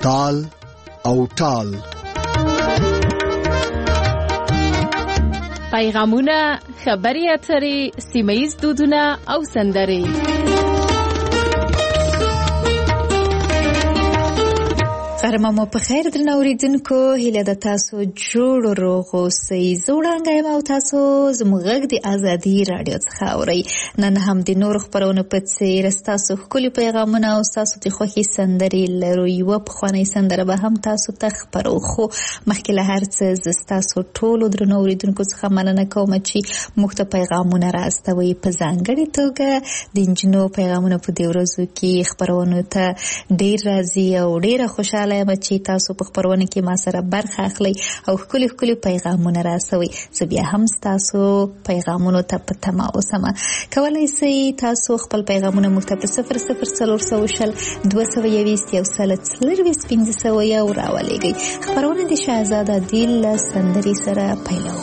تال او ټال. پیغامونه، خبري اترې، سیمه‌ییز دودونه او سندرې. غرمه په خیر درنو اوریدونکو، هیله د تاسو جوړ روغ اوسئ. زه وړاندې یم او تاسو زموږ غږ د ازادي رادیو څخه اورئ. نن هم د نورو خپرونو په څیر ستاسو ښکلي پیغامونه او ستاسو د خوښې سندرې لرو. یوه پخوانۍ سندره به هم تاسو ته خپرو، خو مخکې له هر څه زه ستاسو ټولو درنو اوریدونکو څخه مننه کوم چې موږ ته پیغامونه راستوئ. په ځانګړې توګه د نجونو پیغامونه په دې ورځو کې خپرونو ته ډېر راځي او ډېره خوشحاله چې تاسو په خبرونه کې ما سره برخه اخلئ او ښکلي ښکلي پیغامونه راسوئ. زه بیا هم تاسو پیغامونو ته په تمه اوسم. کولای شئ تاسو خپل پیغامونه موږ ته په 00420 221 راولېږئ. خبرونه د شهزاده دیل له سندرې سره پیلوو.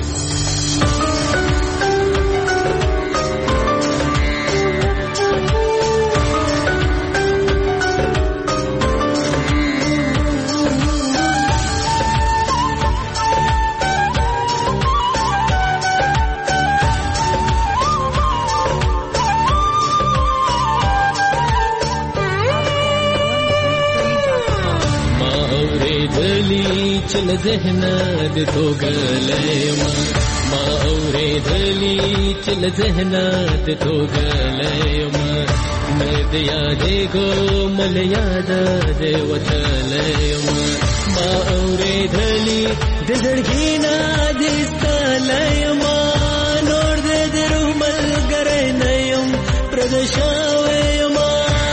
چل ذهن د توګلېما ما اورېدلې چل ذهن د توګلېما مې د یادې ګومل یاد د وتلېما ما اورېدلې د زړګي نه د ستلېما نور د روح ملګری نه یم پردشاوېما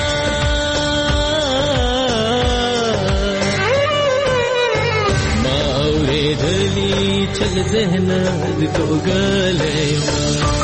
چل ذهن د توګلېما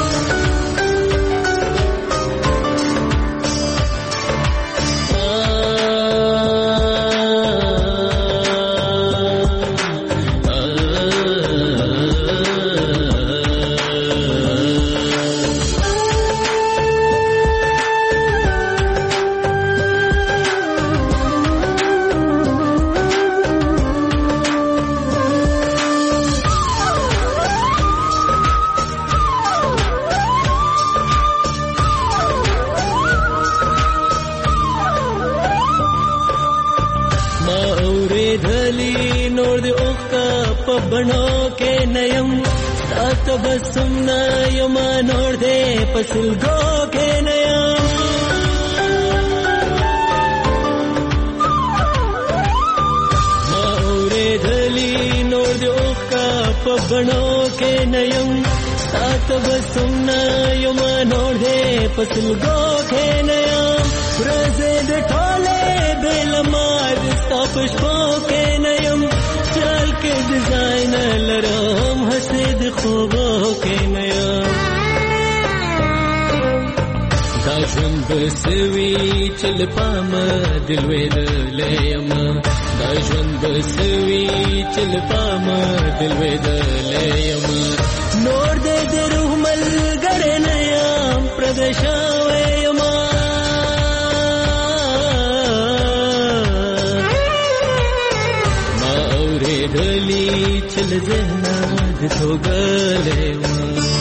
بڼو کې نیم تاسو بسم نه یم نور دې پسلګو کې نیم ما اورېدلې نور دې اوښکا په بڼو کې نیم تاسو بسم نه یم نور دې پسلګو کې نیم ورځې د ټوله بل مار تاسو شپو کې نیم چل کے ڈیزائن لرم حسد خوبوں کے نیا دا ژوند بسوي چل پام دلوي دلیم دا ژوند بسوي چل پام دلوي دلیم نور دې د روح ملګری نه یم پردشاوې ما دلی چل ذهن د توګلېما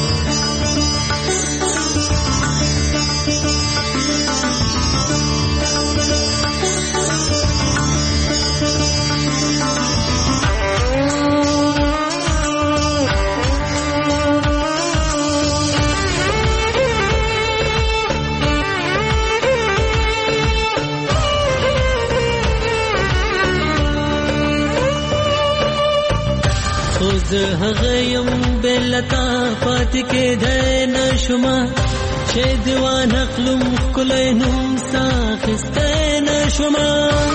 هغه يم بلتا فات کې دین شما چې دیوان خپلم کولای نوم ساخستین شما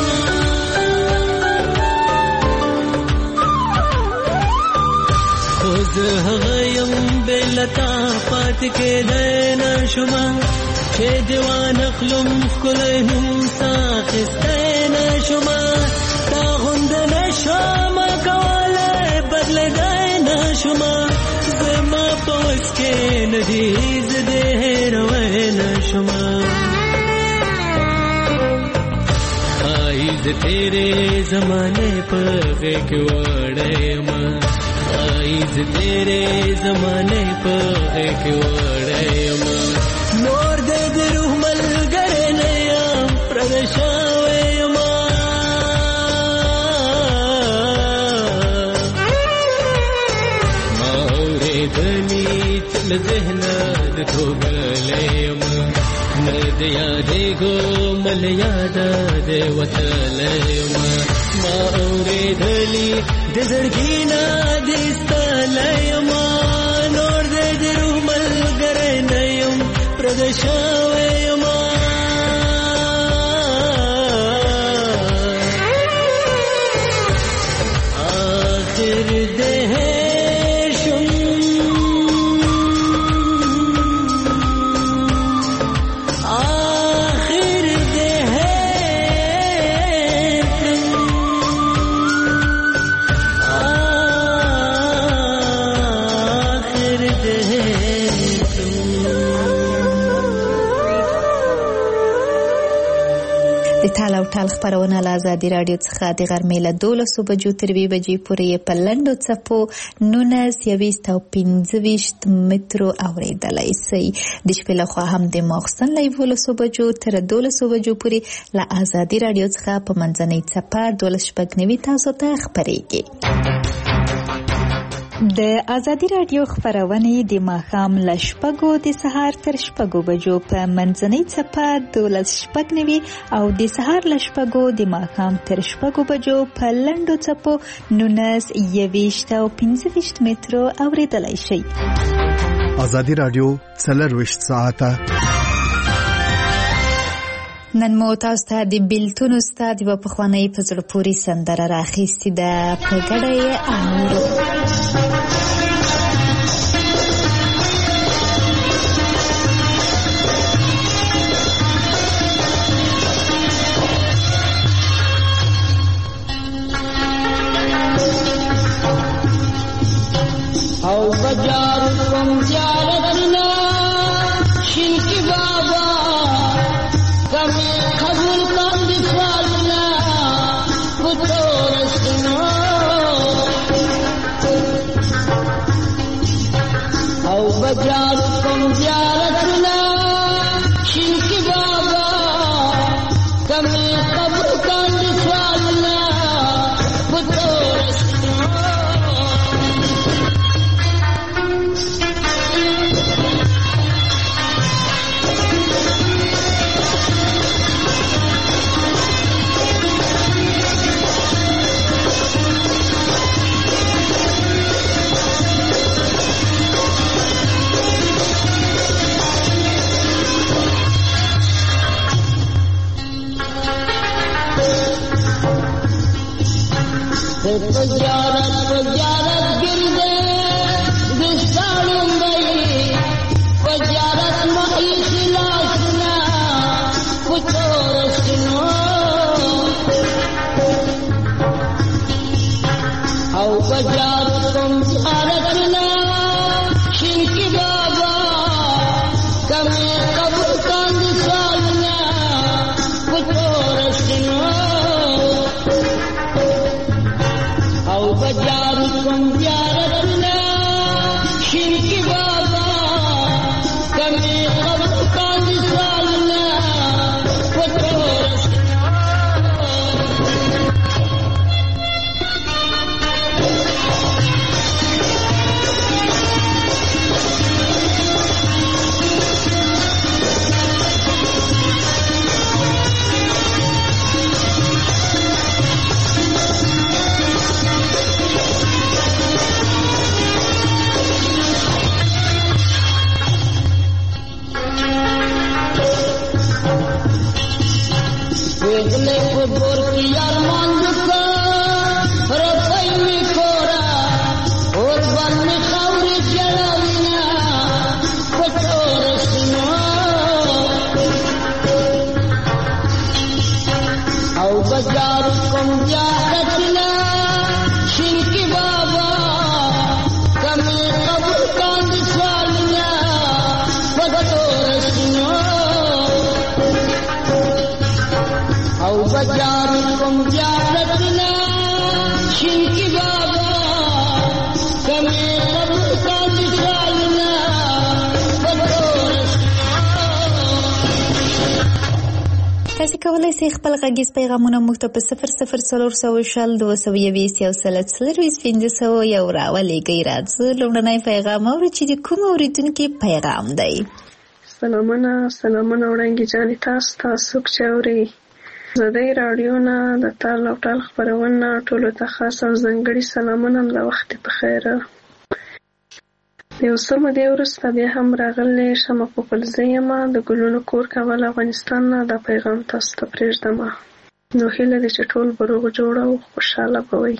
خود هغه يم بلتا فات کې دین شما چې دیوان خپلم کولای نوم ساخستین شما تا غوند نشم کوله بدل شما زما پوس کې ندی زده روان شما तेरे जमाने पर क्यों आईज तेरे जमाने पर क्यों नोर दे रूमल गरे नया प्रदशावे मारे धनी चल जहना धोगले नदिया देखो मल याद देवतलयमा मारे धली दिजड़गीना दिस्तलयमा नोर दे रूमल गरे नयम प्रदशावयमा आखिर देह ټال او ټال خبرونه له ازادي رادیو څخه د غرمې له 12 بجو تر 2 بجې پورې په لنډو څپو 19 او 25 مترو اوریدلای شئ. د شپې له خوا هم د ماخستن له 12 بجو تر 12 بجو پورې له ازادي رادیو څخه په منځنۍ څپه 12 تاسو ته خبرېږي. د ازادي رادیو خبرونه د ماښام له 6 د سهار تر 6 بجو په منځنۍ څپه 12 او د سهار له 6 د ماښام تر 6 بجو په لنډو څپو 19 او 25 مترو اوریدلای شئ. ازادي رادیو 24 ساعته نن مو تاسو ته د بیلتون استاد په پخوانی په زړه پورې سندره راخیستې ده په ګډه یې اورو. او بجار کم زیارتنا شنکی بابا کمی قبول کم دفالنا بطورستنا او بجار کم زیارتنا شنکی بابا کمی قبول کم دفالنا بطورستنا Pajarat girde distalum bai pajarat mai khilasna putorasno au pajarat tum aratna shinki baba kame kabul kan distalna putorasno بجاركم زيارتنا شرك بابا كمي قبل كان سالنا وتورثنا Bajjar کوم زیارتونه شین کی بابا کمې قبر کا مثالونه تاسو کولای شئ خپل غږیز پیغامونه موږ ته په 00400 یو راولېږئ. راځه لومړنی پیغام اورو چې د کوم اورېدونکي پیغام دی. سلامونه وړانګې جانې تاسو چې اورئ ازادۍ راډیو نه د تال او ټال خپرونه ټولو ته خاص او ځانګړي سلامونه د وخت په خیر. یو څه مودې وروسته بیا هم راغلی شمه پوپلزی یم د ګلونو کور کابل افغانستان نه دا پیغام تاسو ته پرېږدم. نو هیله ده چې ټول به روغ جوړ او خوشحاله به وئ.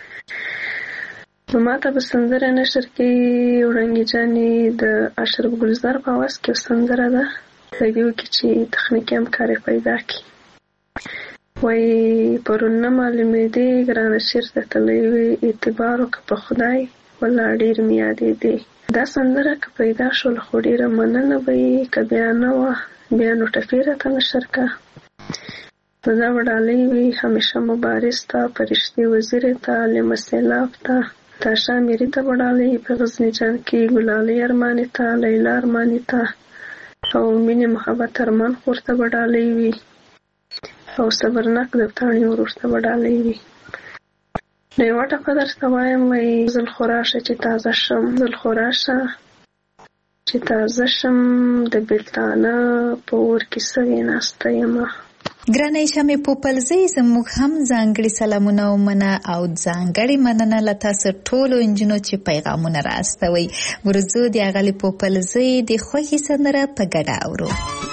نو ماته به سندره نشر کې وړانګې جانې د اشرف ګلزار په اواز کې سندره ده په دې کې چې تخنیکي همکاري پیدا کړي. وایي پرون نه معلومېدې ګرانه چېرته تللی وې اعتبار وکړه په خدای والله ډېر مې یادېدې. دا سندره که پیدا شول خو ډېره مننه به یې که بیا نه وه بیا نو ټپې راته نشر کړه. نو دا به ډالۍ وي همیشه مبارز ته فرشتې وزیرې ته علمه سیلاب ته تاشا میری ته به ډالۍ په غزني جان کې ګلالۍ ارماني ته لیلا ارماني ته او مینې محبت ارمان خور ته به ډالۍ وي او صبرناک دفتاڼي ورور ته به ډالۍ وي. نو یوه ټپه درته وایم وایي زلخو راشه چې تازه شم زلخو راشه چې تازه شم د بېلتانه په اور کې سوې ناسته یمه. ګرانه شمې پوپلزی زموږ هم ځانګړي سلامونه ومنه او ځانګړي مننه له تاسو ټولو انجونو چې پیغامونه راستوئ. ورځو د اغلې پوپلزی د خوښې سندره په ګډه اورو.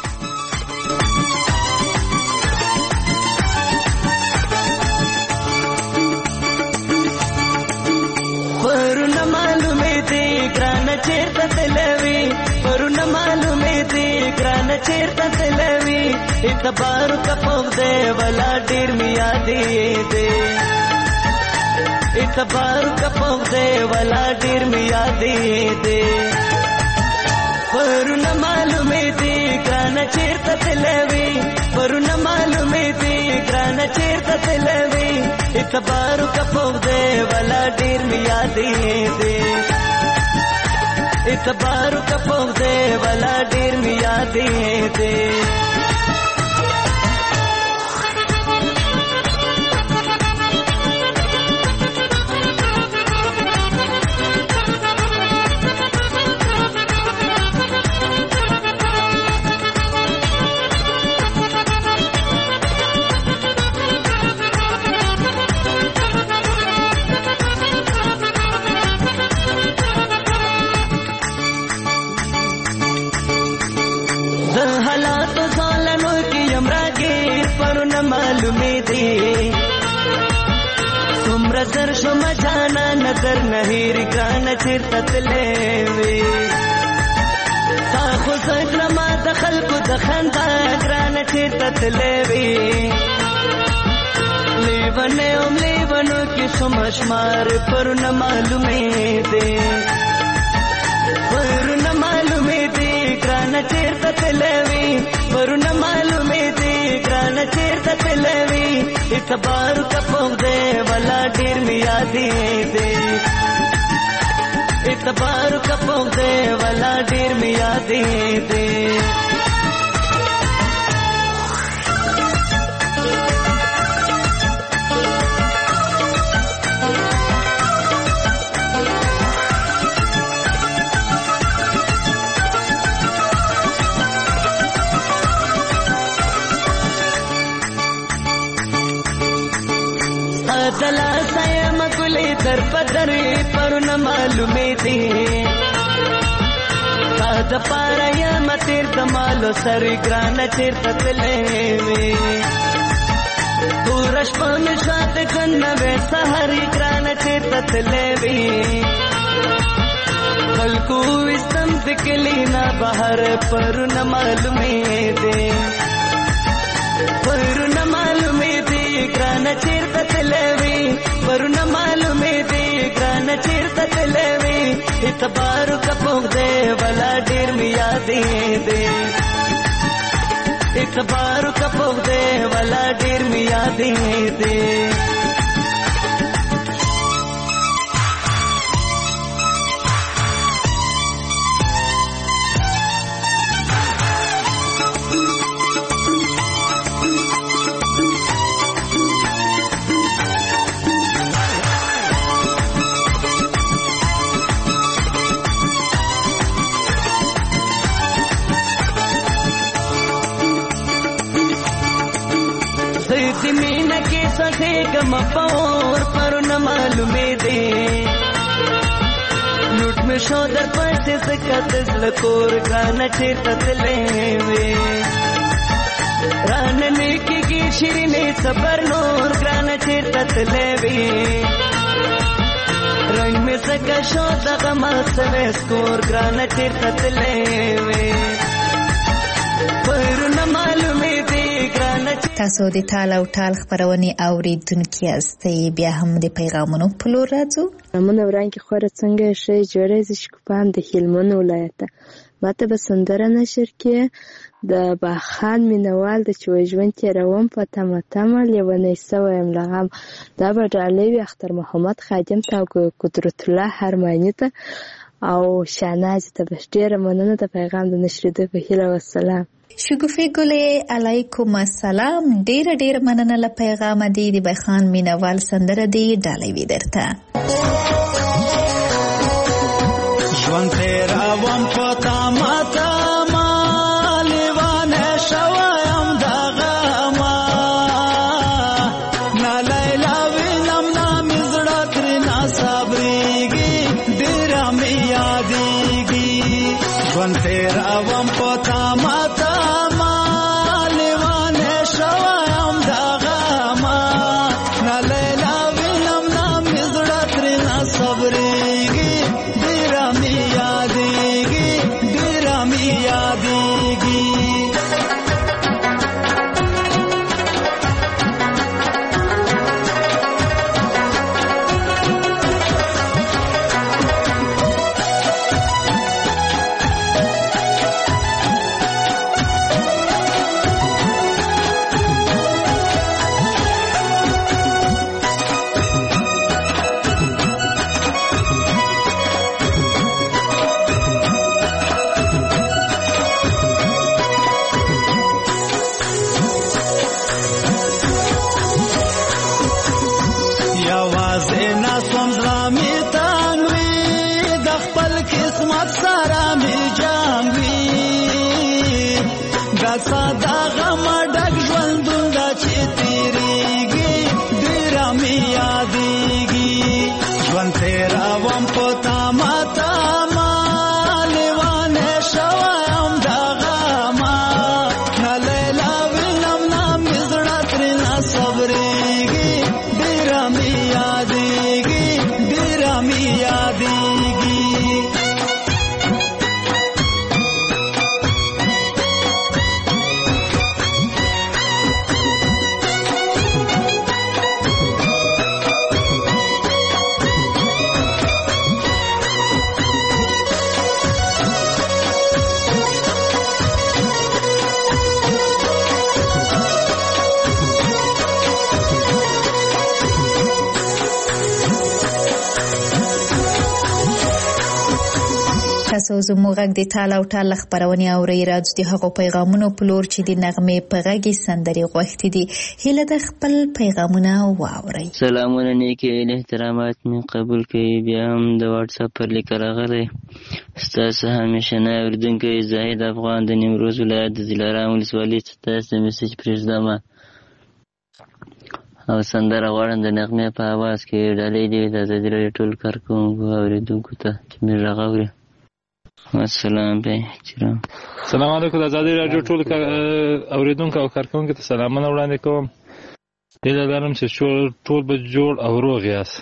پرونه معلومې دي ګرانه چېرته تلوي پرونه معلومې دي ګرانه چېرته تلوي اعتبار کپوغ دے ولا ډیر می یادې دے اعتبار کپوغ دے ولا ډیر می یادې دے پرونه معلومې دي ګرانه چېرته تلوي پرونه معلومې دي ګرانه چېرته تلوي اعتبار کپوغ دے ولا ډیر می یادې دے اعتبار کپوغ دے ولا ډیر می یادې دے. زر شم جانا نظر نهیر ګرانه چېرته تللی وې تا خو زه کړم د خلکو د خندا ګرانه چېرته تللی وې لیونی ام لیونو کې شم شمار پرونه معلومې دي پرونه معلومې دي ګرانه چېرته تللی وې پرونه معلومې دي ګرانه چېرته تللی وې اعتبار کپوغ دے ولا ډیر می یادې دے اعتبار کپوغ دے ولا ډیر می یادې دے. دلا سایم گلی در پدری پرونه معلومې دي تا د پاره یم تیر د مالو سر ګرانه چېرته تللی وې توره شپه مې شاته ژوند نوې سهار ګرانه چېرته تللی وې خلکو ویستم د کلي نه بهر پرونه معلومې دي پرونه معلومې دي ګرانه چېرته تللی وې پرونه معلومې دي ګرانه چېرته تللی وې اعتبار کپوغ دے ولا ډیر می یادې دے اعتبار کپوغ دے ولا ډیر می یادې یادې دي. کما پور پر نہ معلومے دے لوٹ میں شو در پاسے سکت زلکور گانا چیتا تلے وے راننے کی شیرنے صبر نور گانا چیتا تلے وے رنگ میں سکا شو دغما سوے سکور گانا چیتا تلے وے پر نہ معلومے دے. تاسو د تال او ټال خبرونه اوریدونکو یاستئ. بیا هم د پیغامونو په لور راځو. من وران کې خوره څنګه شي جوړې ز شکوپان د هلمند ولایت ماته به سندره نشر کې د باخان مینوال د چوجون تیروم په تمه لیونی سویم لغم دا به ډالوی اختر محمد خادم تا قدرت الله هرمانی ته او شاناز ته بشډیره مننه د پیغام د نشریدو په هیله والسلام. شګوفې ګلې علیکم السلام. ډیر مننه له پیغام دی د بخان مینوال سندره دی ډالوي درته. ژوند تیرا وم پتا ماتا مالوانه شوایم دغه ما نا لیلا وینم نام زړه تر نا صبرېږي ډېر مې یادېږي. ژوند تیرا وم پتا ماتا تاسو زموږ غږ د تال او ټال خبرونه اورئ. راځو د هغو پیغامونو په لور چې د نغمې په غږ سندري غوښتي دي. هیله د خپل پیغامونه واورئ. سلامونه نیکی احترامات می قبول کړئ. بیا هم د واتس اپ پر لیک راغلی ستاسو همیشنه اوریدونکی زاهد افغان د نیمروز ولایت د دلارام ولسوالۍ ستاسو میسج پرېږدم او سندره غواړم د نغمې په اواز کې ډالۍ دی د ازادي راډیو ټول کارکوونکو اوریدونکو ته چې مې غږ اوري. السلام علیکم. سلام علیکم. د ازادي راډیو ټول اوریدونکو او کارکوونکو ته سلامونه وړاندې کوم. هیله لرم چې ټول به جوړ او روغ یاست.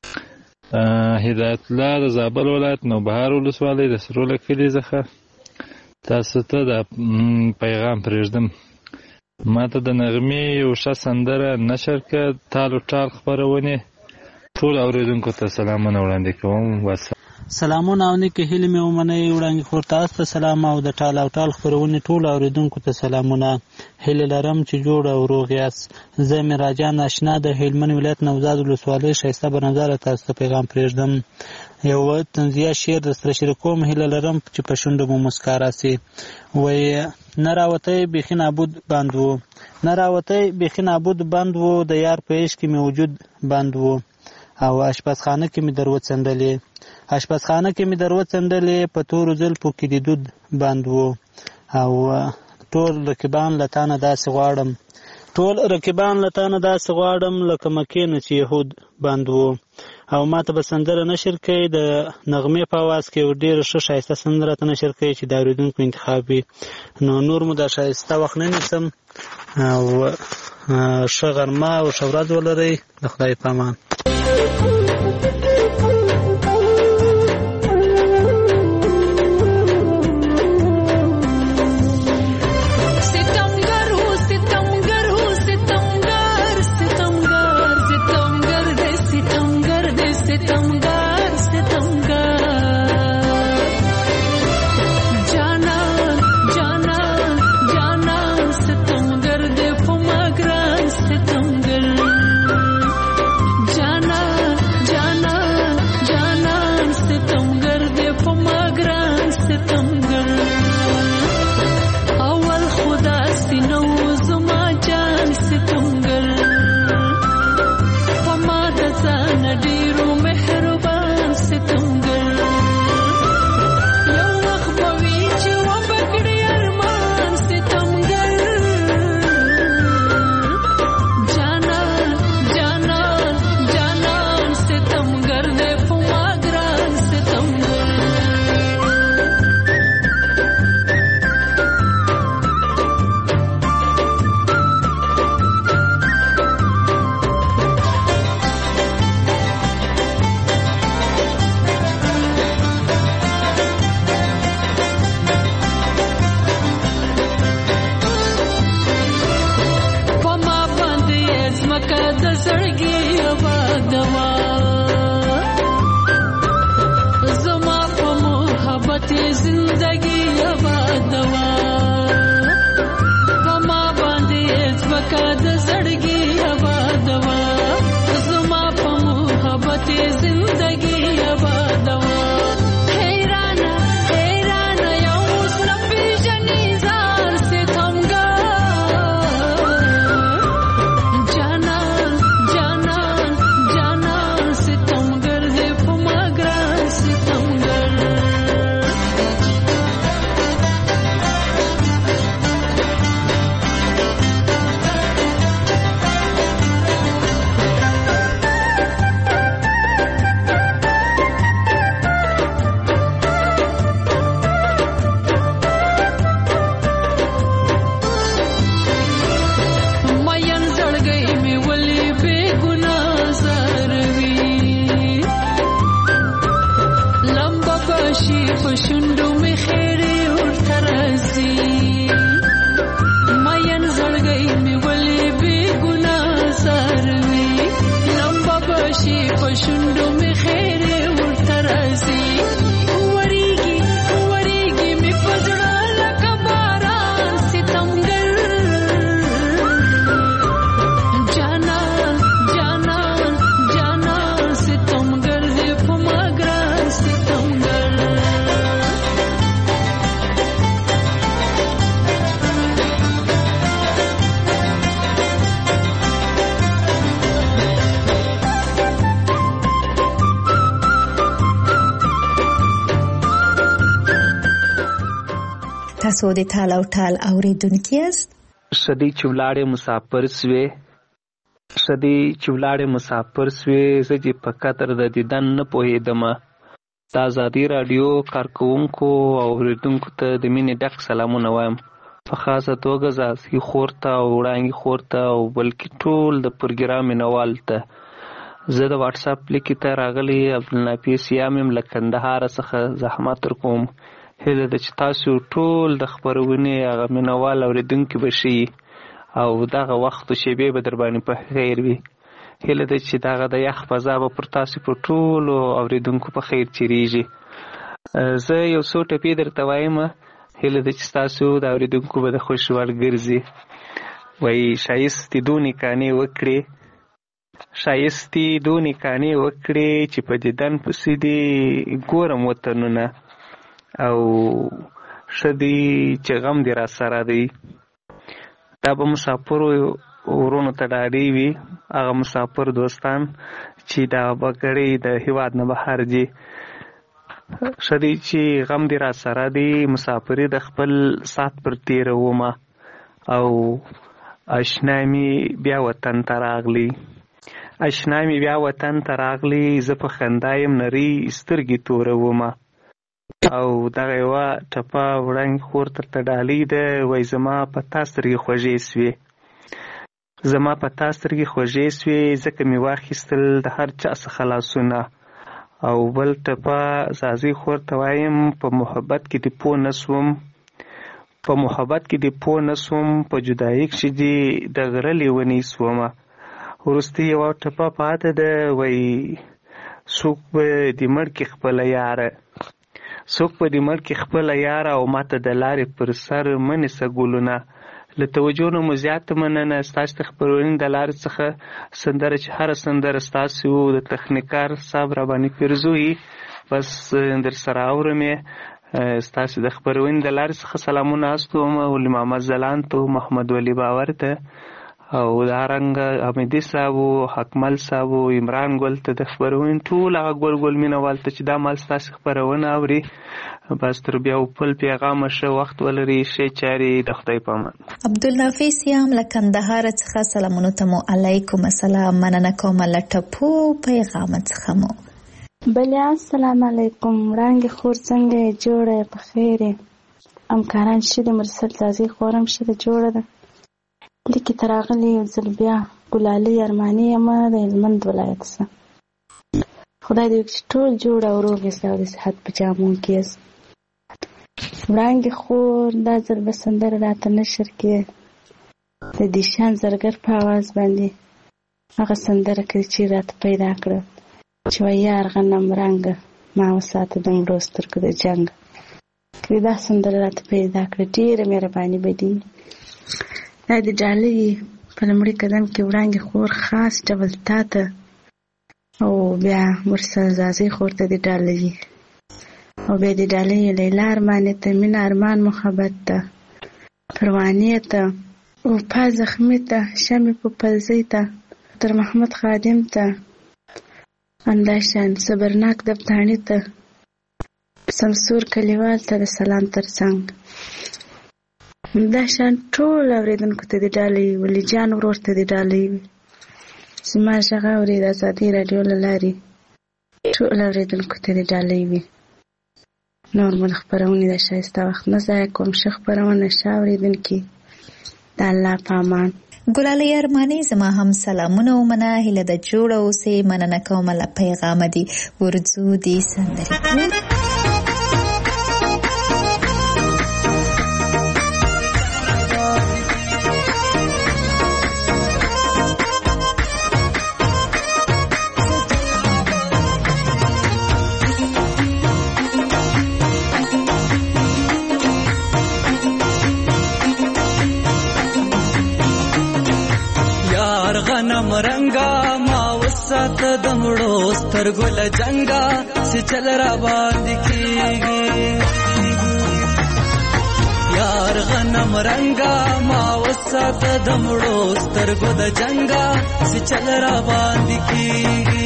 هدایت الله د زابل ولایت نوبهار ولسوالۍ د سروله کلي څخه تاسو ته د پیغام پرېږدم. ما ته د نغمې یو ښه سندره نشر کړه. تال او ټال خپرونې ټول اوریدونکو ته سلامونه وړاندې کوم. سلامونه او نیکې هیلې مې ومنئ. وړاندې خور تاسو ته سلام او د ټال او ټال خپرونې ټولو اورېدونکو ته سلامونه. هیلې لرم چې جوړ او روغ یاست. زه مراجان اشنا د هلمند ولایت نوزاد ولسوالۍ ښایسته بنظره تاسو ته پیغام پرېږدم. یو طنزیه شعر درسره شریکوم. هیله لرم چې په شونډو مو مسکا راسي. وایي نه راوتی بیخي نابود بند و، نه راوتی بیخي نابود بند و، د یار په عشق کې مې وجود بند و، او اشپزخانه کې مې دروڅنډلې، اشپزخانه کې مې دروڅنډلې، په تورو زلفو کې د دود بند و، او ټول رقیبان له تانه داسې غواړم، ټول رقیبان له تانه داسې غواړم لکه مکې نه چې یهود بند و. او ما ته به سندره نشر کوي د نغمې په اواز کې یو ډېره ښه ښایسته سندره ته نشر کوي چې د اورېدونکو انتخاب وي. نو نور مو دا ښایسته وخت نه نیسم او ښه غرمه او ښه ورځ ولرئ. د خدای په امان. تاسو د ټال او ټال اوریدونکي یاست. شدی چولاړې مسافر سوې، شدی چولاړې مسافر سوې، زه چې په قدر د دیدن نه پوهېدمه. د ازادي راډیو کارکوونکو او اوریدونکو ته د مینې ډک سلامونه وایم. په خاصه توګه زاسي خور ته او وړانګې خور ته او بلکې ټول د پروګرام مینوال ته. زه د واټس اپ لیکې ته راغلی عبدالنافیس یام یم له کندهاره څخه زحمت ورکوم. هیله ده چې تاسو ټول د خپرونې هغه مینوال اورېدونکي به شئ او دغه وخت و شیبې به در باندې په خیر وي. هیله ده چې دغه د یخ فضا به پر تاسو په ټولو اورېدونکو په خیر تېرېږي. زه یو څو ټپې درته وایم، هیله ده چې ستاسو د اورېدونکو به د خوښې وړ ګرځي. وایي ښایستې دونې کانې وکړې، ښایستې دونې کانې وکړې چې په دیدن پسې دې ګورم وطنونه، او ښه دی چې غم دې را سره دی. دا به مسافرو ورونو ته ډاډې وي، هغه مسافر دوستان چې دا بګړۍ د هېواد نه بهر دي. ښه دی چې غم دې را سره دی، مسافري د خپل سات پر تېرومه، او اشنا مې بیا وطن ته راغلی، اشنا مې بیا وطن ته راغلی، زه په خندا یم نرۍ سترګې تورومه. او دغه یوه ټپه وړاندې خور درته ډالۍ ده. وایي زما په تا سترګې خوږې سوې، زما په تا سترګې خوږې سوې، ځکه مې واخیستل د هر چا څخه لاسونه. او بل ټپه زازۍ خور ته وایم، په محبت کې دې پوه نه سوم، په محبت کې دې پوه نه سوم، په جدایي کښې دې د غره لیونۍ سومه. وروستۍ یوه ټپه پاته ده. وایي څوک به دې مړ کړي خپله یاره، څوک به دې مړ کړي خپله یاره، او ماته د لارې پر سر مه نیسه ګلونه. له توجه نه مو زیاته مننه. ستاسو د خپرونې د لارې څخه سندره چې هره سندره ستاسو د تخنیکار صاحب راباندې پیرزوي، بس در سره اورم یې. ستاسو د خپرونې د لارې څخه سلامونه استوم ولي محمد ځلاند ته، محمد ولی باور ته، او دارنګه حمیدي صاحب، حکمل صاحب، عمران ګل ته، د خپرونې ټول هغه ګل ګل مینوال ته چې دا مال ستاسو خپرونه اوري. بس تر بیا بل پیغامه ښه وخت ولري، ښې چارې، د خدای په امان. عبدالنافع سیام له کندهار څخه سلامونو ته مو علیکم السلام، مننه کوم له ټپو پیغام څخه مو. بله السلام علیکم، وړانګې خور څنګه یې؟ جوړه یې، په خیر یې؟ همکاران ښه دي؟ مرسل زازۍ خورم ښه ده، جوړه ده؟ لیکې ته راغلې یو ځل بیا. ګلالۍ ارماني یمه د هلمند ولایت څخه. خدای دې وکړي چې ټول جوړ او روغ یاست او د صحت په جامو کې یاست. وړانګې خور دا ځل به سندره راته نشر کړې د دیشان زرګر په اواز باندې، هغه سندره کړې چې راته پیدا کړه چې وایي یار غنم رنګه ما وساته د مړو سترګو د جنګ. کړې دا سندره راته پیدا کړه، ډېره مهرباني به دي. دا د ډالۍ په لومړي قدم کې وړانګې خور خاص ډول تا ته، او بیا مرسل زازۍ خور ته د ډالۍ، او بیا د ډالۍ لیلا ارماني ته، مینه ارمان محبت ته، پروانې ته، وفا زخمي ته، شمې په پلزۍ ته، تر محمد خادم ته، همداشان صبرناک دبتاڼي ته، سمسور کلیوال ته د سلام ترڅنګ. همداشان ټول اورېدونکو ته د ډالۍ، ولی جان ورور ته د ډالۍ وي. زما غږ اوري د ازادۍ راډیو له لارې ټول اورېدونکو ته د ډالۍ وي. نور مو د خپرونې د ښایسته وخت نه ضایع کوم. ښه خپرونه، ښه اورېدونکي، د الله په امان. ګلالۍ ارماني زما هم سلامونه ومنه، هیله د جوړه اوسې، مننه کوم له پیغامه دي. ورځو دې سندرې غنم رنگا ما وسات دمړو سترګو له جنگا چې چل را باندې کیږي. یار غنم رنگا ما وسات دمړو سترګو د جنگا چې چل را باندې کیږي.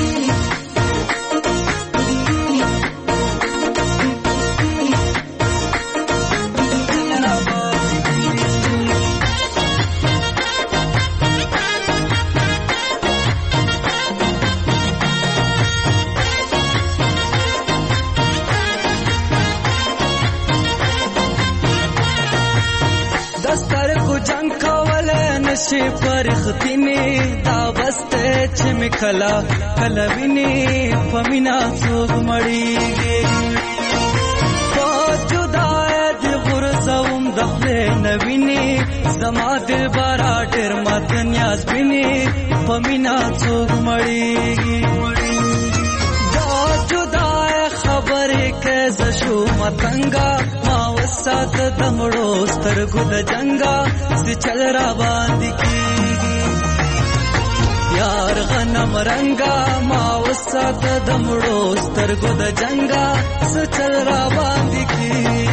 نشي پرختینی دا بسته چې مکلا کلا ویني پمینا څوک مړیږي. په جدای دی غرزوم دخله نویني زما دل بارا ډېر مات نیاز ویني پمینا څوک مړیږي. دا جدای خبرې کې زشو متنګا ما وسات دمړو سترګو د جنگا س چل را باندې کیږي یار غنم رنگا ما وسات دمړو سترګو د جنگا س چل را باندې کیږي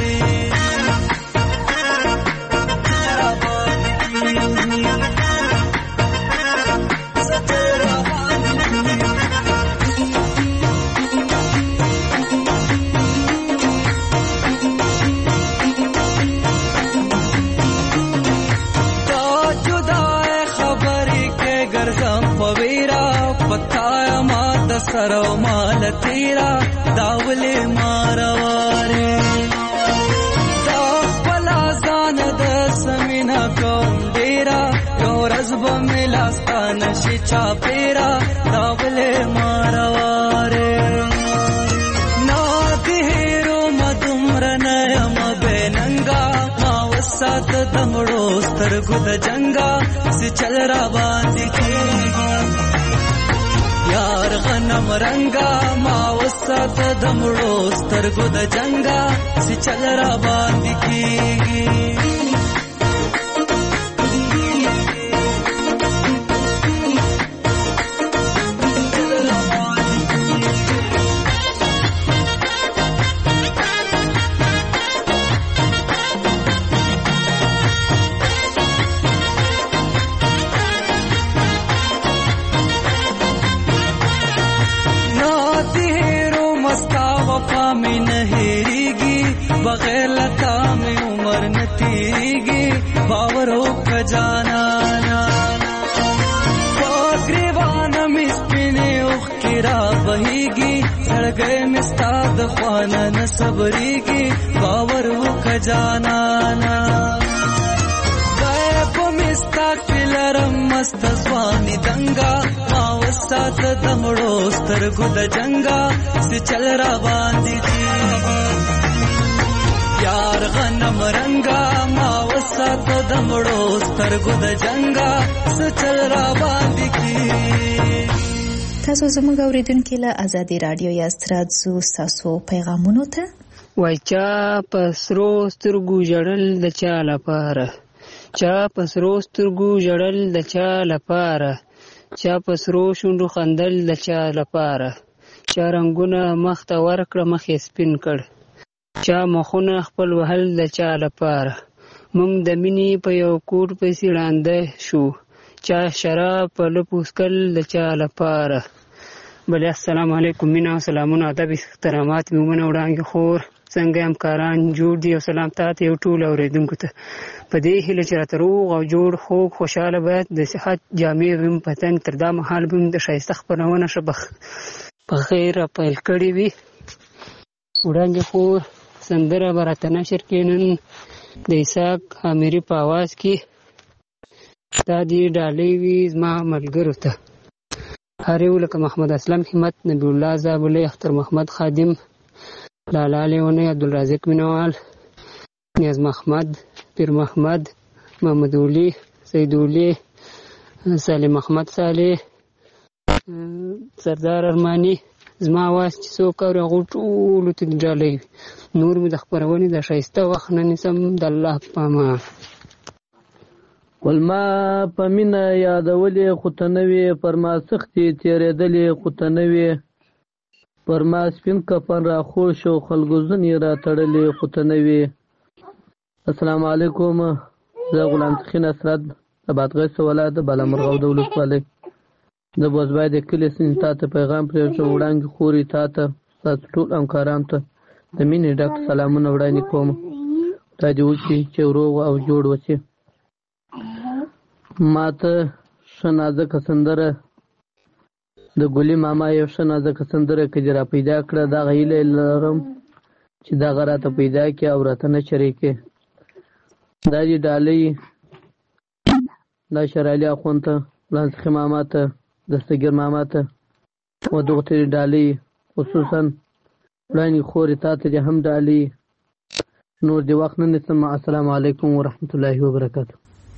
سرو مال تیرا داولی مارواره دا خپلا زان د سمینا کوم ډیرا یو رزب ملاستان شي چا پیرا داولی مارواره نا دیرو مدمر نیم بیننگا ما وسات دمړو سترګو د جنگا سی چل را باندې کیږي یار غنم رنگا ما وسات دمړو سترګو د جنگا سی چل را باندې کیږي बगैर लता में उमर न तीगी बावरों का जाना ग्रीवान मिस्पिने उखिरा बहीगी सड़ गए मिस्ताद ख्वाना न सबरीगी बावरों का जाना मिस्ता किलरम मस्त स्वानी दंगा मावसात दमड़ो स्तरगु द जंगा से चल रा बांधी यार غنم رنگا ما وسات دمړو سترګو د جنگا س چل را باندې کی تاسو زموږ اوریدونکو له ازادي رادیو یاست راځو تاسو پیغامونو ته وای چا پسرو سترګو جړل د چا لپاره چا پسرو سترګو جړل د چا لپاره چا پسرو شونډو خندل د چا لپاره چا رنگونه مخ ته ورکړه مخې سپین کړ چا مخونه خپل وهل د چا لپاره مونږ د مینې په یو کوټ پسې ړانده شو چا شراب په لپوسکل د چا لپاره بله السلام علیکم مینا او سلامونه ادب احترامات میومنه وړاندې خور څنګه همکاران جوړ دي او سلام تاته یو ټول اوریدونکو ته په دې هیله چې راته روغ او جوړ خوږ خوشحاله باید د صحت جامې ویم پتن تر دا مهال به د ښایسته خپرونه شبخ په خیر پیل کړې وي وړاندې خور سندره براته نشر کې نن د اسحاق حمیري په आवाज کې دا دی ډالۍ وي زما ملګرو ته هر یو لکه محمد اسلم همت نبی الله زابلي اختر محمد خادم لالا لیونی عبدالرازق مینوال نیاز محمد پیر محمد محمد اولی سید اولی سالم محمد صالح سردار ارمانی زما आवाज چې څوک اوري هغو ټولو ته ډالۍ وي نور مې د خپرونې د ښایسته وخت نه نیسم د الله په امان ولما په مینه یادولې خو ته نه وې پر ما سختې تېرېدلې خو ته نه وې پر ما سپین کفن راخوش او خلکو ځینې راتړلې خو ته نه وې السلام علیکم زه غلام تخین اسرد د بادغیس ولایت د بالامرغه ولسوالۍ د بوزبای د کلي سین تا ته پیغام پرېږدم وړاندې خوري تا ته ستاسو ټول همکارانو ته د مینې ډک سلامونه وړاندې کوم خدای دې وکړي چې روغ او جوړ اوسې ما ته ښه نازکه سندره د ګلي ماما یو ښه نازکه سندره که دې را پیدا کړه دغه هیله لرم چې دغه راته پیدا کړي او راته نشر یې کړي دا دې ډالۍ دا شرالي اخوند ته لانسخي ماما ته دستګیر ماما ته و دغه ته ډالۍ خصوصا وړاندې خورې تا ته دې هم ډالۍ نور دې وخت نه نیسم السلام علیکم ورحمت الله وبرکاته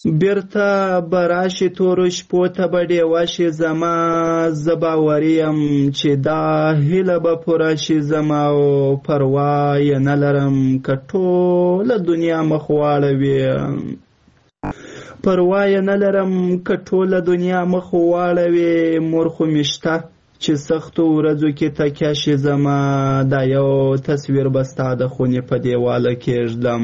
بیرته به راشي تورو شپو ته به ډیوه شي زما، زه باوري یم چې دا هیله به پوره شي زما، او پروا یې نه لرم که ټوله دنیا مخ واړوي، پروا یې نه لرم که ټوله دنیا مخ واړوي، مور خو مې شته چې سختو ورځو کې تکیه شي زما، دا یو تصویر به ستا د خونې په دیواله کېږدم.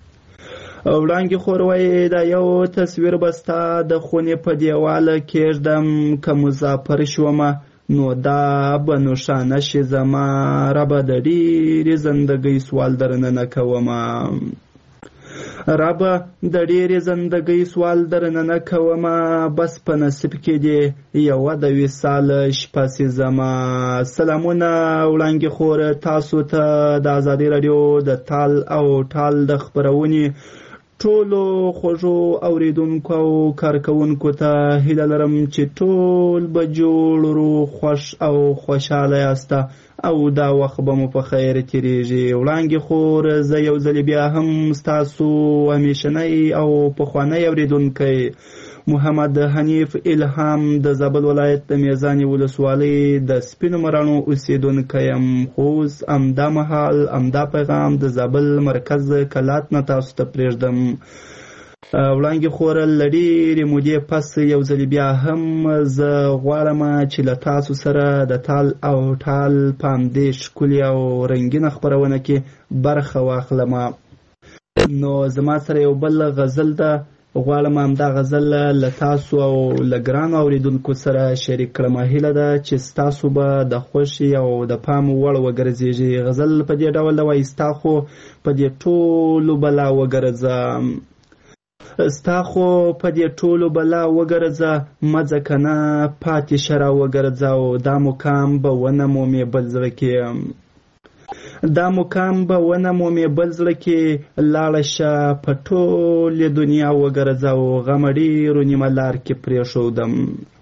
وړانګې خور وایي دا یو تصویر به ستا د خونې په دیواله کېږدم، که مسافر شومه نو دا به نوښانه شي زما، ربه د ډېرې زندګۍ سوال درنه نه کومه، ربه د ډېرې زندګۍ سوال درنه نه کومه، بس په نصیب کې دې یوه د وصال شپه سي زما. سلامونه وړانګې خور، تاسو ته د ازادي راډیو د تال او ټال د خپرونې ټولو خوږو اوریدونکو او کارکوونکو ته هیله لرم چې ټول به جوړ روغ خوښ او خوشحاله یاسته او دا وخت به مو په خیر تیریږي. وړانګې خور، زه یو ځل بیا هم ستاسو همیشنی او پخوانی اوریدونکی محمد حنیف الهام د زابل ولایت د میزانې ولسوالۍ د سپینو مراڼو اوسیدونکی یم. خو اوس همدا مهال همدا پیغام د زابل مرکز کلات نه تاسو ته پرېږدم. وړانګې خوره، له ډېرې مودې پس یو ځل بیا هم زه غواړم چې له تاسو سره د تال او ټال په همدې ښکلې او رنګینه خپرونه کې برخه واخلم. نو زما سره یو بل غزل ده، غواړم همدا غزل له تاسو او له ګرانو اوریدونکو سره شریک کړم. هیله ده چې ستاسو به د خوښې او د پام وړ وګرځېږي. غزل په دې ډول ده وایي: ستا خو په دې ټولو بلا وګرځه، ستا خو په دې ټولو بلا وګرځه، مه ځه که نه پاتې شه را وګرځه، او دا مقام به ونه مومې بل زړه کې، دا مقام به ونه مومې بل زړه کې، لاړه شه په ټولې دنیا وګرځه، او غمه ډېرو نیمه لار کې پرېښودم،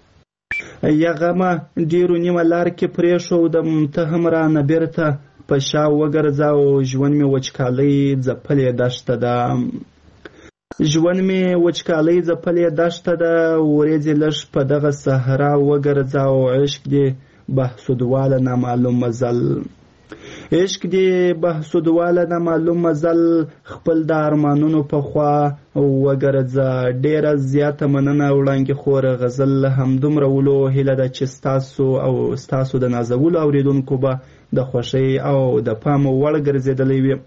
یا غمه ډېرو نیمه لار کې پرېښودم، ته هم رانه بېرته په شا وګرځه، او ژوند مې وچکالۍ ځپلې دښته ده، ژوند مې وچکالۍ ځپلې دښته ده، ورېځې لږ په دغه صحرا وګرځه، او عشق دې بهسودواله نامعلوم مزل، عشق دې بهسودواله نامعلوم مزل، خپل د ارمانونو په خوا وګرځه. ډېره زیاته مننه وړانګې خوره. غزل همدومره ولو هیله ده چې ستاسو او ستاسو د نازولو اوریدونکو به د خوښۍ او د پام وړ ګرځېدلی وي.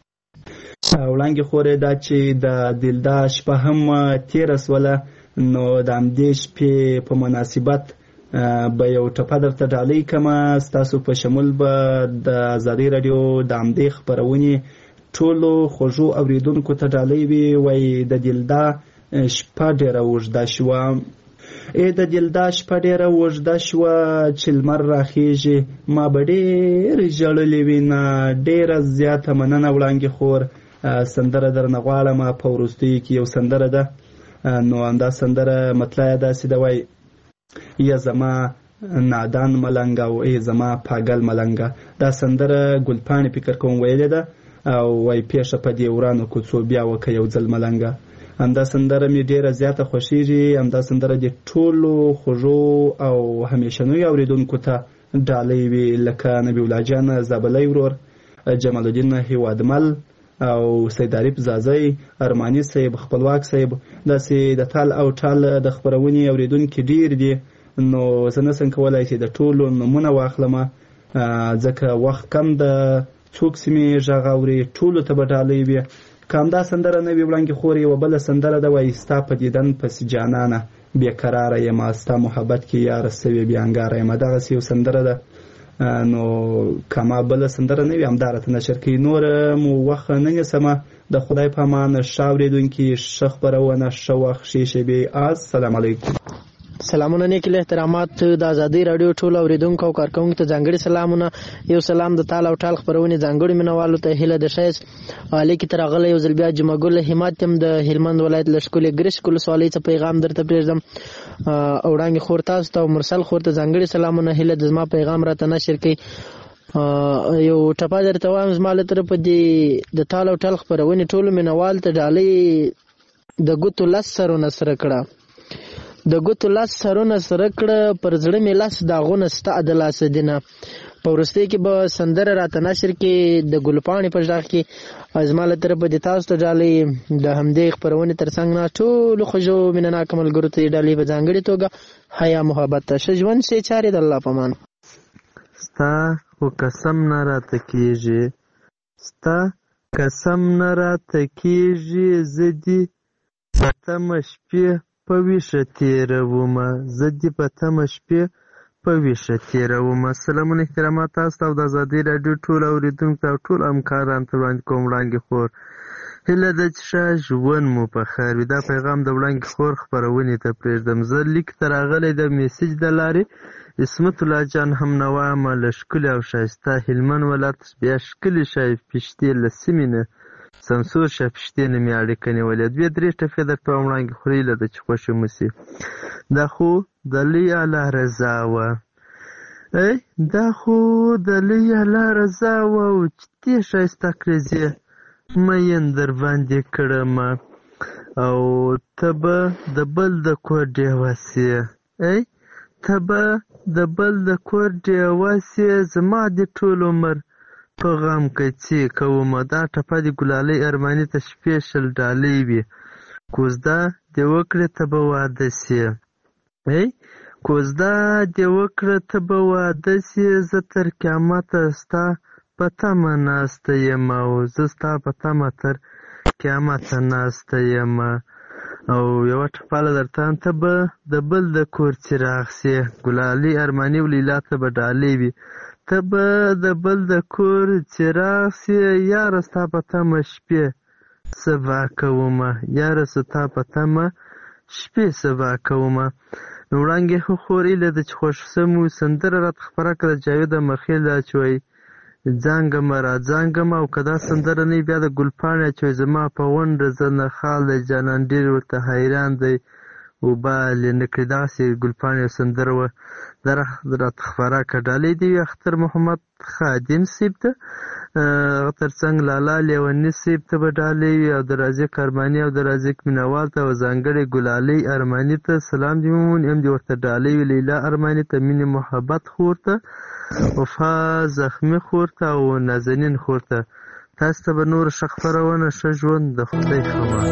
وړانګې خورې، دا چې د دلدا شپه هم تېره سوله، نو د همدې شپې په مناسبت به یو ټپه درته ډالۍ کړمه. ستاسو په شمول به د ازادۍ راډیو د همدې خپرونې ټولو خوږو اوریدونکو ته ډالۍ وي. وایي: د دلدا شپه ډېره اوږده شوه، د دلدا شپه ډېره اوږده شوه، چې لمر راخیږي ما به ډېر ژړلې وینه. ډېره زیاته مننه وړانګې خور. سندره درنه غواړم په وروستیو کې یو سندره ده، نو همدا سندره مطلع یې داسې ده، وایي: یا زما نادان ملنګ او ای زما پاگل ملنګ. دا سندره ګلپاڼې فکر کوم ویلې ده، او وایي: پیښه په دې ورانو کوڅو بیا وکه یو ځل ملنګ. همدا سندره مې ډېره زیاته خوښیږي. همدا سندره د ټولو خوږو او همیشنیو اوریدونکو ته ډالۍ وي، لکه نبی الله جان زابلی ورور، جمال الدین هیوادمل او سید عارف زازی، ارمانی صاحب، خپلواک صاحب. داسې د تال او ټال د خپرونې اوریدونکي ډېر دي، نو زه نشم کولی چې د ټولو نومونه واخلم ځکه وخت کم ده. څوک چې مې غږ اوري ټولو ته به ډالۍ وي. که همدا سندره نه وي وړانګې خور، یوه بله سندره ده، وایي: ستا په دیدن پسې جانانه بېقراره یم، ستا محبت کې یاره سوې بېانګاره یم. دغسې یو سندره ده. نو که ما بله سندره نه وي همدا راته نشر کوي. نور مو وخت نه نیسمه. د خدای په امان. ښه اورېدونکي، ښه خپرونه، ښه وخت، ښې شېبې. السلام علیکم. سلامونه، نیک احترامات د ازادۍ راډیو ټول اوریدونکو او کارکوونکو ته ځانګړي سلامونه. یو سلام د تال او ټال خپرونې ځانګړي مینوالو ته هیله د ښایست علی کې تر راغلی یو ځل بیا جمعه ګل همت یم د هلمند ولایت له ښکلې ګرشک ولسوالۍ څخه پیغام درته پرېږدم. وړانګې خور تاسو ته او مرسل خور ته ځانګړي سلامونه. هیله د زما پیغام راته نشر کوي. یو ټپه درته وایم زما له طرفه د تال او ټال خپرونې ټولو مینوال ته ډالۍ د ګوتو 10 سرونه سره کړه د ګوتو 10 سرونه سره کړه پر زړه مې 10 داغونه ستا د لاس دینه. په وروستۍ کې به سندره راته نشر کې د ګلپاڼې په غږ کې زما له طرفه د تاسو ته ډالۍ د همدې خپرونې تر څنګ نه ټولو ښځو مینهناکو ملګرو ته ډالۍ په ځانګړې توګه حیا محبت ته ښه ژوند ښې چارې د الله په امان. ستا خو قسم نه راته کېږي ستا قسم نه راته کېږي زه دې په تمه شپې په ویښه تېرومه زه دې په تمه شپې په ویښه تېرومه. سلامونه احترامات تاسو ته او د ازادۍ راډیو ټول اورېدونکو ته او ټول همکارانو ته وړاندې کوم وړاندې خور هیله ده چې ښه ژوند مو په خیر وي. دا پیغام د وړاندې خور خپرونې ته پرېږدم. زه لیک ته راغلی د میسج د لارې عصمت الله جان هم نوامه له ښکلي او ښایسته هلمند ولایت بیا ښکلي شایفتې له سیمې نه سمسور شایفتې نه مې اړیکه نیولې 2-3 ټپې درته وایم وړاندې خور هیله ده چې خوښې مو شي. دا خو د لوی الله رضا وه دا خو د لوی الله رضا وه او چې دې ښایسته کړزې مین در باندې کړمه او ته به د بل د کور ډېوه سې ته به د بل د کور ډېوه سې زما د ټول عمر په غم کڅې کومه. دا ټپه د ګلالۍ ارماني ته سپیشل ډالۍ وي. کوزده دې وکړې ته به واده سې کوزده دې وکړه ته به واده سې زه تر قیامته ستا په تمه ناسته یم او زه ستا په تمه تر قیامته ناسته یم. او یوه ټپاله درته ته به د بل د کور څراغ سې ګلالۍ ارماني او لیلا ته به ډالۍ وي. ته به د بل د کور څراغ سې یاره ستا په تمه شپې سبا کومه یاره ستا په تمه شپې سبا کومه. نو وړانګې خو خور ایله ده چې خوښ سمو سندره راته خپره کړه جاوید مخیل اچوئ ځانګمه را ځانګمه او که دا سندره نه بیا د ګلپاڼې اچوئ زما په غونډه زه نه خال دی جانان ډېر ورته حیران دی وبالې نه کړي دغسې ګلپاڼې یو سندره وه دا راته خپره کړه. ډالۍ دې وي اختر محمد خادم صیب ته هغه تر څنګ لالا لیوني صیب ته به ډالۍ وي او د رازق ارماني او د رازق مینوال ته او ځانګړې ګلالۍ ارماني ته سلام دې وموني هم دې ورته ډالۍ وي. لیلا ارماني ته مینې محبت خور ته وفا زخمي خور ته او نازنین خور ته تاسو ته به نور ښه خپرونه ښه ژوند د خدای خبر.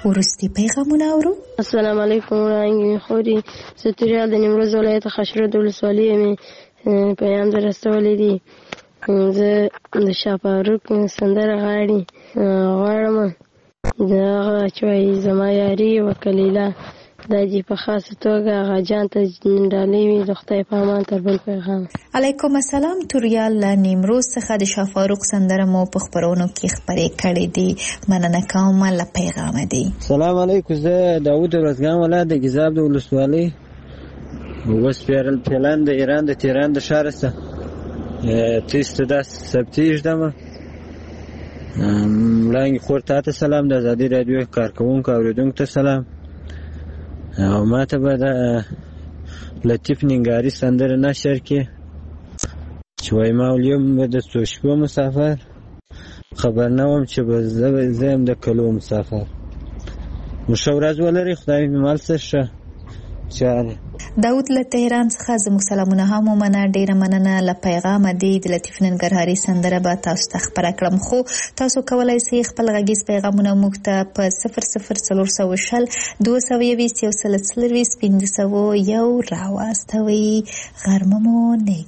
وروستي پیغامونه اورو. السلام علیکم وړاندې خوري ستوریال د نیمروز ولایت خشرود ولسوالۍ مې پیغام در رسولی دی. زه د شاپاروک سندره غواړم د هغه چې وایي زما یاري وکلیله دا دې په خاصه توګه هغه جان ته ډالۍ وي د خدای په امان تر بل پیغام. علیکم السلام. توریال له نیمروز څخه د شاپاروک سندره مو په خپرونو کې خپرې کړې دي. مننه کوم له پیغامه دی. سلام علیکم. زه داود ورزګان ولایت د ګیزاب د ولسوالۍ وسپیرل پلان د ایران د تهران د ښار څخه تیسته داس سبتیږدم. وړاندې خور ته سلام، د ازادي راډیو کارکوونکو اوریدونکو ته سلام. او ما ته به د لطیف ننګاري سندره نشر کې چې وایي ما اليوم به د څو شپو مسافر خبر نه وم چې به زه یم د کلو مسافر. نو ښه ورځ ولرئ، خدای مې مال شه. داود له تهران څخه زموږ سلامونه هم ومنه. ډیره مننه له پیغامه دی. د لطیف ننګرهاري سندره به تاسو ته خپره کړم، خو تاسو کولی شئ خپل غږیز پیغامونه موږ ته په 00420 221 140 501 راواستوئ. غرمه مو نیک.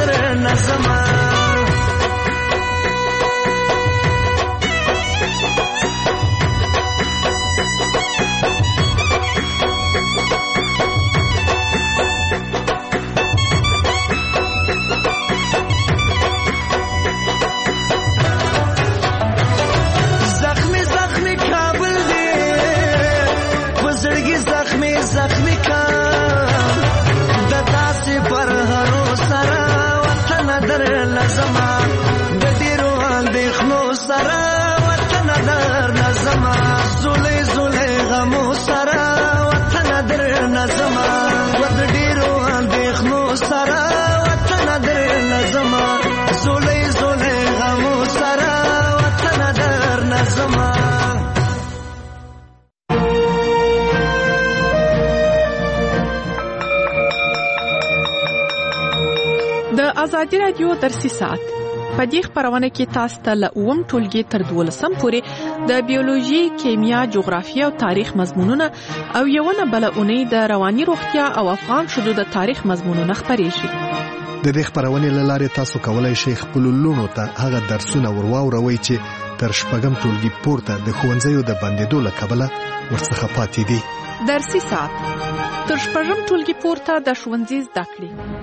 در نظمه زخمی کام د تاسې پر هرو سره وطن در لزما د ډیرو اندېښنو سره وطن در لزما زولې زولې غمو سره وطن در لزما و د ډیرو اندېښنو سره وطن در لزما زولې زولې غمو سره وطن در لزما د ازادي رادیو درسي ساعت په دې خبرونه کې تاسو ته له 9 ټولګي تر 12 پورې د بیولوژي، کیمیا، جغرافیه او تاریخ مضمونونه او یوونه بل اونۍ د رواني روغتیا او افغان شذو د تاریخ مضمونونه خبرېږي. د دې خبرونه لاره تاسو کولای شئ خپل لونو ته هغه درسونه ورواوروي چې تر شپږم ټولګي پورته د ښوونځیو د بندیدو له کبله ورڅخه پاتې دي. درسي ساعت تر شپږم ټولګي پورته د ښوونځي زده کړې